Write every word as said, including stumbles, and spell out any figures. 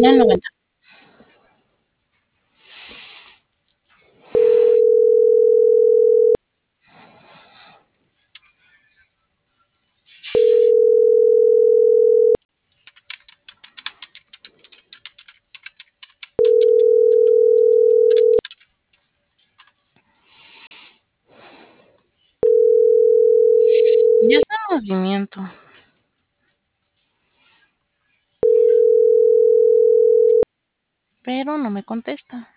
termina en noventa. Ya está en movimiento. Pero no me contesta.